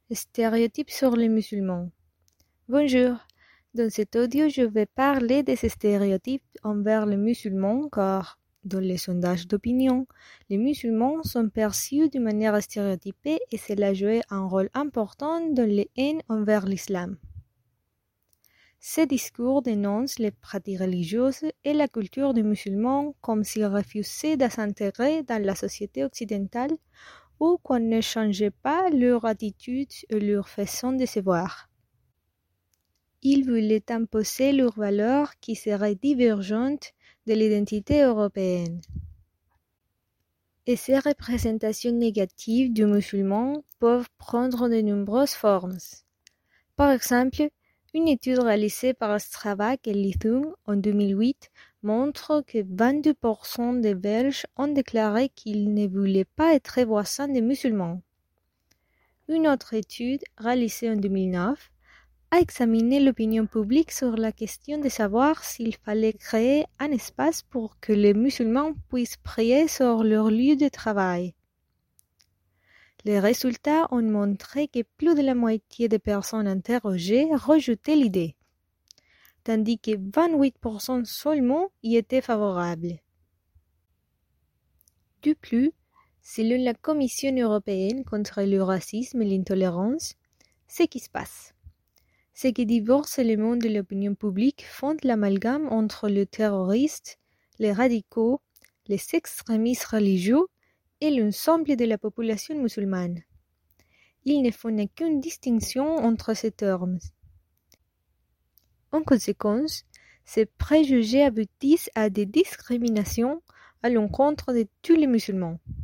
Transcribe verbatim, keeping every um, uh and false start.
Stéréotypes sur les musulmans. Bonjour, dans cet audio je vais parler des stéréotypes envers les musulmans car, dans les sondages d'opinion, les musulmans sont perçus de manière stéréotypée et cela joue un rôle important dans les haines envers l'islam. Ces discours dénoncent les pratiques religieuses et la culture des musulmans comme s'ils refusaient de s'intégrer dans la société occidentale ou qu'on ne changeait pas leur attitude et leur façon de se voir. Ils voulaient imposer leurs valeurs qui seraient divergentes de l'identité européenne. Et ces représentations négatives du musulman peuvent prendre de nombreuses formes. Par exemple, une étude réalisée par Strabag et Lithum en deux mille huit montre que vingt-deux pour cent des Belges ont déclaré qu'ils ne voulaient pas être voisins des musulmans. Une autre étude, réalisée en deux mille neuf, a examiné l'opinion publique sur la question de savoir s'il fallait créer un espace pour que les musulmans puissent prier sur leur lieu de travail. Les résultats ont montré que plus de la moitié des personnes interrogées rejetaient l'idée, tandis que vingt-huit pour cent seulement y étaient favorables. De plus, selon la Commission européenne contre le racisme et l'intolérance, ce qui se passe, c'est que divers éléments de l'opinion publique font l'amalgame entre les terroristes, les radicaux, les extrémistes religieux et l'ensemble de la population musulmane. Ils ne font aucune distinction entre ces termes. En conséquence, ces préjugés aboutissent à des discriminations à l'encontre de tous les musulmans.